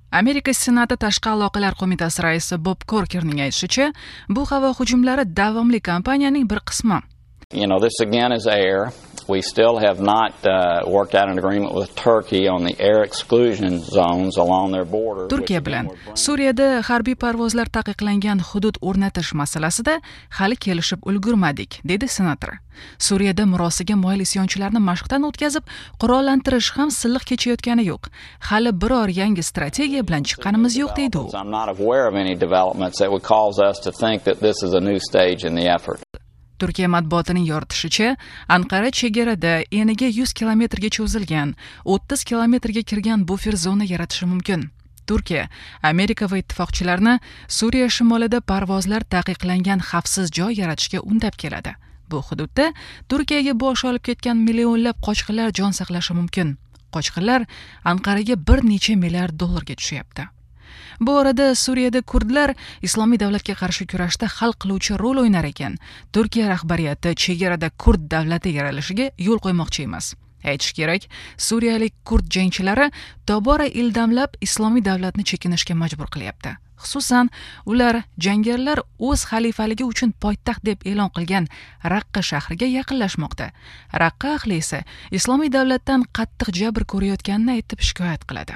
Amerika Senati Tashqi aloqalar qo'mitasi raisi Bob Corkerning aytishicha, bu havo hujumlari davomli kampaniyaning bir qismi. This again is air. We still have not worked out an agreement with Turkey on the air exclusion zones along their border. Turkiya bilan Suriyada harbiy parvozlar taqiqlangan hudud o'rnatish masalasida hali kelishib ulgurmadik, dedi senator. Suriyada murosiga moyil isyonchilarni mashqdan o'tkazib, qurollantirish ham silliq kechayotgani yo'q. Hali biror yangi strategiya bilan chiqqanimiz yo'q, deydi u. I'm not aware of any developments that would cause us to think that this is a new stage in the effort. Turkiya matbuotining yoritishicha, Anqara chegarada eniga 100 kilometrga cho'zilgan, 30 kilometrga kirgan bufer zona yaratishi mumkin. Turkiya, Amerika va ittifoqchilarni Suriya shimolida parvozlar taqiqlangan xavfsiz joy yaratishga undab keladi. Bu hududda Turkiyaga bosh olib ketgan millionlab qochqinlar jon saqlashi mumkin. Qochqinlar Anqaraga bir necha milliard dollarga tushyapti. Bu orada Suriyada kurdlar Islomiy davlatga qarshi kurashda hal qiluvchi rol o'ynar ekan. Turkiya rahbariyati chegarada kurd davlati yaralishiga yo'l qo'ymoqchi emas. Aytish kerak, suriyalik kurd jangchilari tobora ildamlab Islomiy davlatni chekinishga majbur qilyapti. Xususan, ular jangarilar o'z xalifaligi uchun poytaxt deb e'lon qilgan Raqqa shahriga yaqinlashmoqda. Raqqa ahli esa Islomiy davlatdan qattiq jabr ko'rayotganini aytib shikoyat qiladi.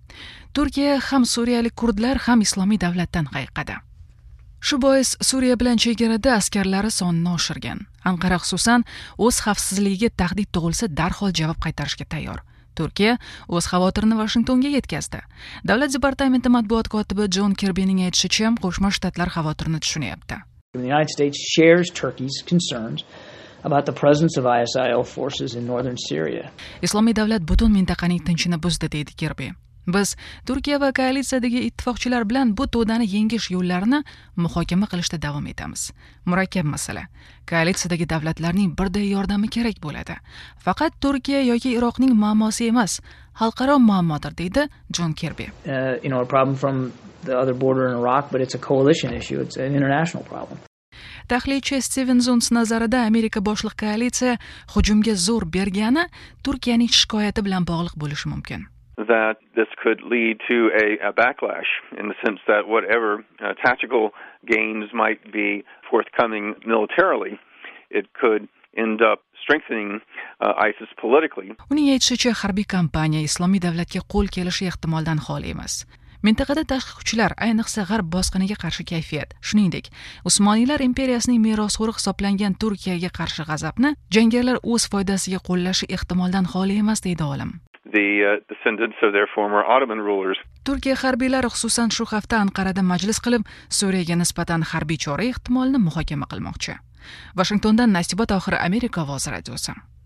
Turkiya ham suriyalik kurdlar ham Islomiy davlatdan hayiqadi. Shu bois Suriya bilan chegarada askarlari sonini oshirgan. Anqara xususan o'z xavfsizligiga tahdid tug'ilsa darhol javob qaytarishga tayyor. Turkiya o'z xavotirini Washingtonga yetkazdi. Davlat departamenti matbuot kotibi John Kirbyning aytishicha, Qo'shma Shtatlar xavotirini tushunyapti. The United States shares Turkey's concerns about the presence of ISIL forces in northern Syria. Islomiy davlat butun mintaqaning tinchini buzdi, deydi Kirby. Biz Turkiya va koalitsiyadagi ittifoqchilar bilan bu to'dani yengish yo'llarini muhokama qilishda davom etamiz. Murakkab masala. Koalitsiyadagi davlatlarning birday yordami kerak bo'ladi. Faqat Turkiya yoki Iroqning muammosi emas, xalqaro muammodir, deydi John Kirby. A problem from the other border in Iraq, but it's a coalition issue. It's an international problem. Tahlilchi Steven Zuntz nazarida Amerika boshliq koalitsiya hujumga zo'r bergani Turkiyaning shikoyati bilan bog'liq bo'lishi mumkin. That this could lead to a backlash in the sense that whatever tactical gains might be forthcoming militarily, it could end up strengthening ISIS politically. Uning aytishicha, harbiy kampaniya Islomiy davlatga qo'l kelishi ehtimoldan xoli emas. Mintaqada tashqi kuchlar, ayniqsa g'arb bosqiniga qarshi kayfiyat, shuningdek, Usmoniylar imperiyasining merosxo'ri hisoblangan Turkiyaga qarshi g'azabni jangarilar o'z foydasiga qo'llashi ehtimoldan xoli emas, deydi olim. The descendants of their former Ottoman rulers. Turkiya harbiylari xususan shu hafta Anqarada majlis qilib, Suriyaga nisbatan harbiy chora ehtimolini muhokama qilmoqchi. Washingtondan Nasiba Tohir, Amerika ovozi radiosi.